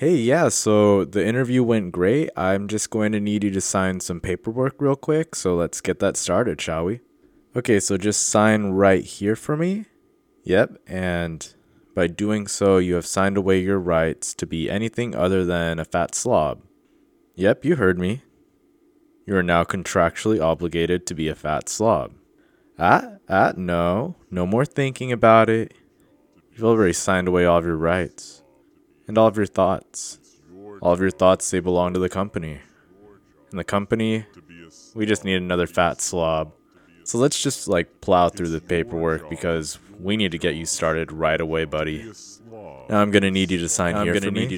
Hey, yeah, so the interview went great. I'm just going to need you to sign some paperwork real quick, so let's get that started, shall we? Okay, so just sign right here for me. Yep, and by doing so, you have signed away your rights to be anything other than a fat slob. Yep, you heard me. You are now contractually obligated to be a fat slob. No. No more thinking about it. You've already signed away all of your rights. And all of your thoughts. All of your thoughts, they belong to the company. And the company, we just need another fat slob. So let's just plow through the paperwork because we need to get you started right away, buddy. Now I'm gonna need you to sign here for me.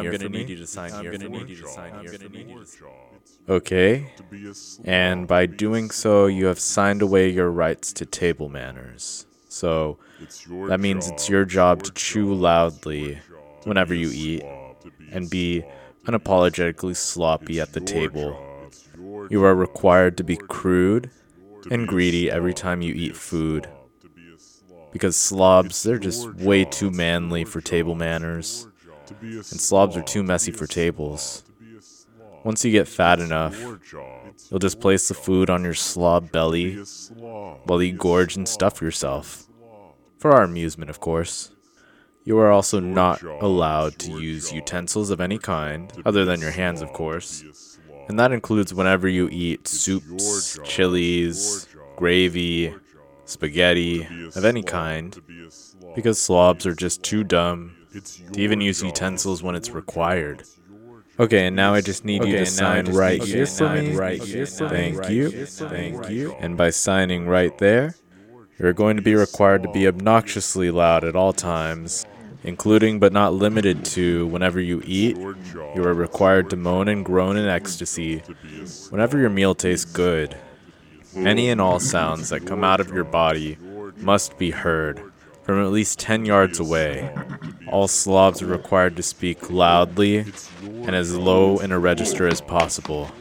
Okay. And by doing so, you have signed away your rights to table manners. So that means it's your job to chew loudly whenever you eat and be unapologetically sloppy at the table. You are required to be crude and greedy every time you eat food. Because slobs, they're just way too manly for table manners. And slobs are too messy for tables. Once you get fat enough, you'll just place the food on your slob belly while you gorge and stuff yourself. For our amusement, of course. You are also not allowed to use utensils of any kind, other than your hands, of course. And that includes whenever you eat soups, chilies, gravy, spaghetti, of any kind, because slobs are just too dumb to even use utensils when it's required. Okay, and now I just need you to sign right here for me. Thank you. And by signing right there, you're going to be required to be obnoxiously loud at all times, including but not limited to whenever you eat. You are required to moan and groan in ecstasy whenever your meal tastes good. Any and all sounds that come out of your body must be heard from at least 10 yards away. All slobs are required to speak loudly and as low in a register as possible.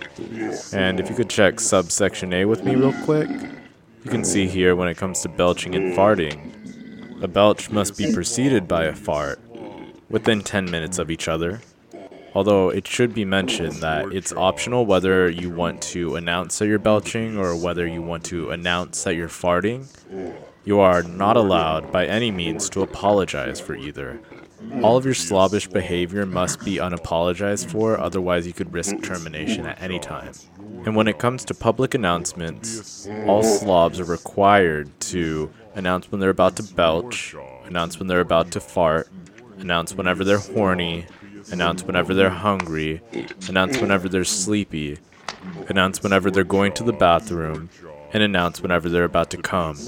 And if you could check subsection A with me real quick, you can see here when it comes to belching and farting, a belch must be preceded by a fart within 10 minutes of each other. Although it should be mentioned that it's optional whether you want to announce that you're belching or whether you want to announce that you're farting. You are not allowed by any means to apologize for either. All of your slobbish behavior must be unapologized for, otherwise you could risk termination at any time. And when it comes to public announcements, all slobs are required to announce when they're about to belch, announce when they're about to fart, announce whenever they're horny, announce whenever they're hungry, announce whenever they're sleepy, announce whenever they're going to the bathroom, and announce whenever they're about to come.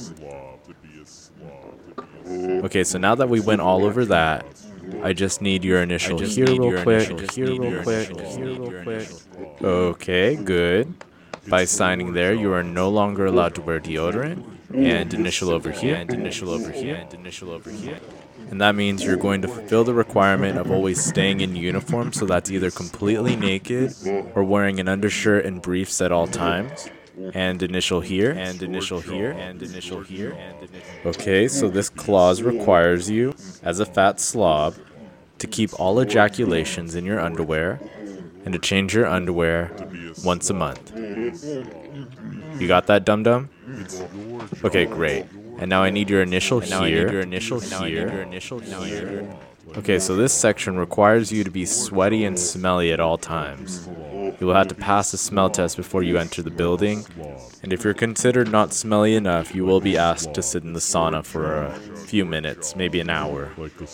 Okay, so now that we went all over that, I just need your initial here real quick. Okay, good. By signing there, you are no longer allowed to wear deodorant, and initial over here, And that means you're going to fulfill the requirement of always staying in uniform, so that's either completely naked or wearing an undershirt and briefs at all times. And initial here, Okay, so this clause requires you, as a fat slob, to keep all ejaculations in your underwear and to change your underwear once a month. You got that, dum-dum? Okay, great. And now I need your initial here. Okay, so this section requires you to be sweaty and smelly at all times. You will have to pass a smell test before you enter the building, and if you're considered not smelly enough, you will be asked to sit in the sauna for a few minutes, maybe an hour.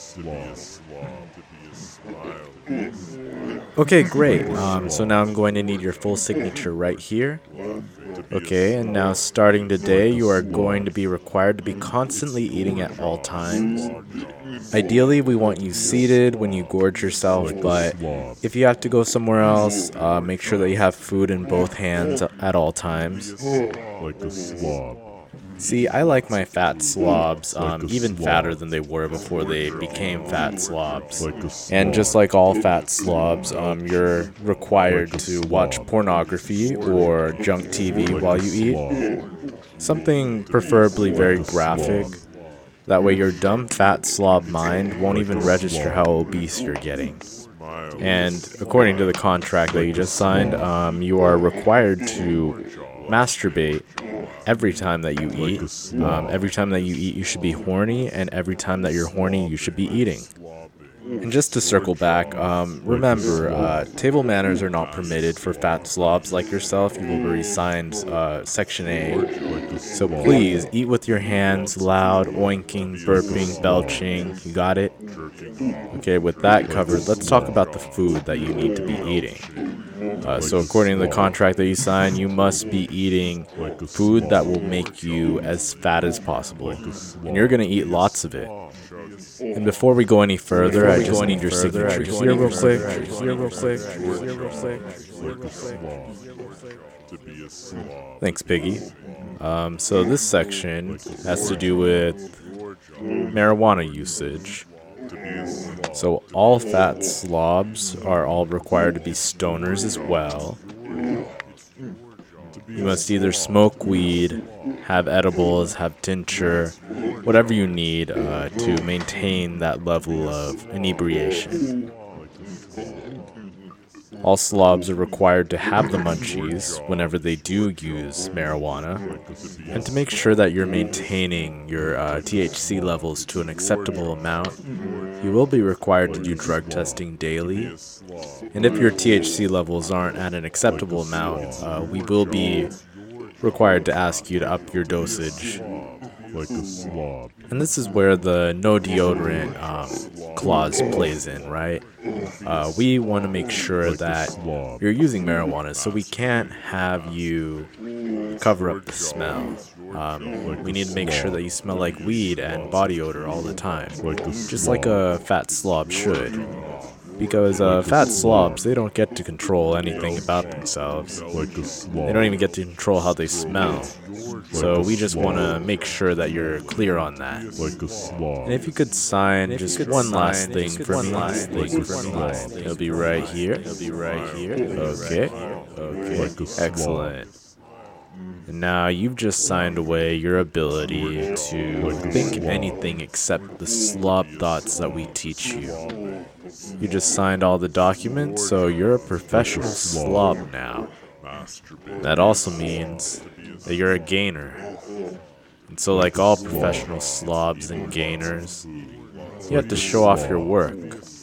Okay, great. So now I'm going to need your full signature right here. Okay, and now starting today, you are going to be required to be constantly eating at all times. Ideally, we want you seated when you gorge yourself, but if you have to go somewhere else, make sure that you have food in both hands at all times. See, I like my fat slobs even fatter than they were before they became fat slobs. And just like all fat slobs, you're required to watch pornography or junk TV while you eat. Something preferably very graphic. That way your dumb fat slob mind won't even register how obese you're getting. And according to the contract that you just signed, you are required to masturbate every time that you eat. Every time that you eat, you should be horny, and every time that you're horny, you should be eating. And just to circle back, remember, table manners are not permitted for fat slobs like yourself. You've already signed Section A. So please, eat with your hands, loud, oinking, burping, belching. You got it? Okay, with that covered, let's talk about the food that you need to be eating. So according to the contract that you sign, you must be eating food that will make you as fat as possible. And you're going to eat lots of it. And before we go any further, I just need your signature here real quick. Thanks, Piggy. So this section has to do with marijuana usage. So all fat slobs are all required to be stoners as well. You must either smoke weed, have edibles, have tincture, whatever you need to maintain that level of inebriation. All slobs are required to have the munchies whenever they do use marijuana, and to make sure that you're maintaining your THC levels to an acceptable amount, you will be required to do drug testing daily. And if your THC levels aren't at an acceptable amount, we will be required to ask you to up your dosage. And this is where the no deodorant clause plays in, right? We want to make sure that you're using marijuana, so we can't have you cover up the smell. We need to make sure that you smell like weed and body odor all the time, just like a fat slob should. Because fat slobs, they don't get to control anything about themselves. They don't even get to control how they smell. So we just want to make sure that you're clear on that. And if you could sign just one last thing for me. It'll be right here. Okay. Excellent. And now you've just signed away your ability to think anything except the slob thoughts that we teach you. You just signed all the documents, so you're a professional slob now. That also means that you're a gainer. And so like all professional slobs and gainers, you have to show off your work.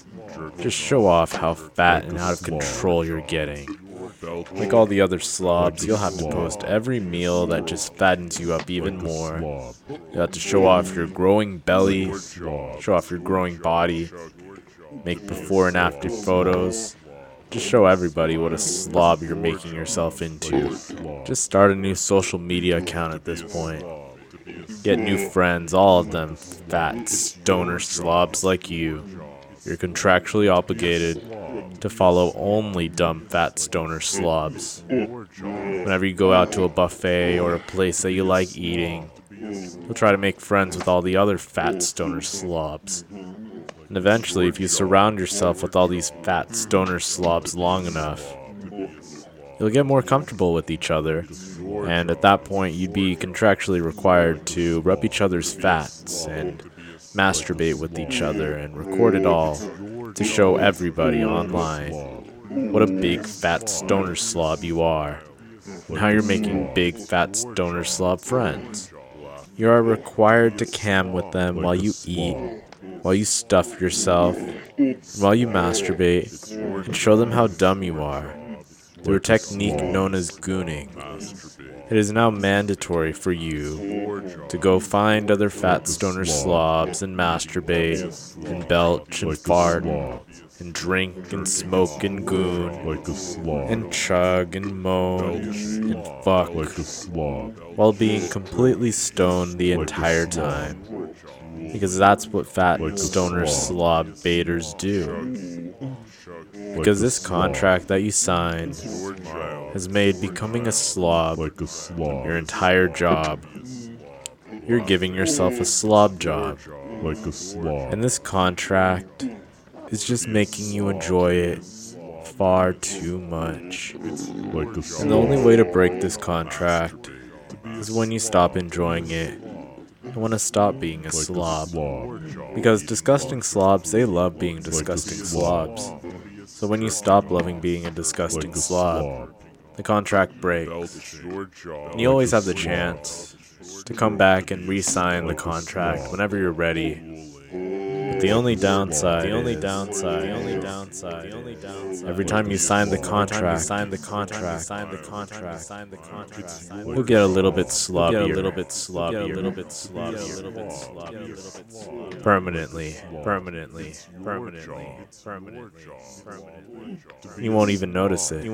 Just show off how fat and out of control you're getting. Like all the other slobs, you'll have to post every meal that just fattens you up even more. You'll have to show off your growing belly, show off your growing body, make before and after photos. Just show everybody what a slob you're making yourself into. Just start a new social media account at this point. Get new friends, all of them fat stoner slobs like you. You're contractually obligated to follow only dumb fat stoner slobs. Whenever you go out to a buffet or a place that you like eating, you'll try to make friends with all the other fat stoner slobs. And eventually, if you surround yourself with all these fat stoner slobs long enough, you'll get more comfortable with each other. And at that point, you'd be contractually required to rub each other's fats and masturbate with each other and record it all to show everybody online what a big fat stoner slob you are and how you're making big fat stoner slob friends. You are required to cam with them while you eat, while you stuff yourself, while you masturbate, and show them how dumb you are through a technique known as gooning. It is now mandatory for you to go find other fat stoner slobs and masturbate and belch and fart and drink and smoke and goon and chug and moan and fuck while being completely stoned the entire time. Because that's what fat stoner slob baiters do. Because this contract that you signed has made becoming a slob your entire job. You're giving yourself a slob job. And this contract is just making you enjoy it far too much. And the only way to break this contract is when you stop enjoying it I want to stop being a slob. Because disgusting slobs, they love being disgusting slobs. So when you stop loving being a disgusting slob, the contract breaks. And you always have the chance to come back and re-sign the contract whenever you're ready. But the only downside, every time you sign the contract, you'll get a little bit slobbier, permanently. You won't even notice it.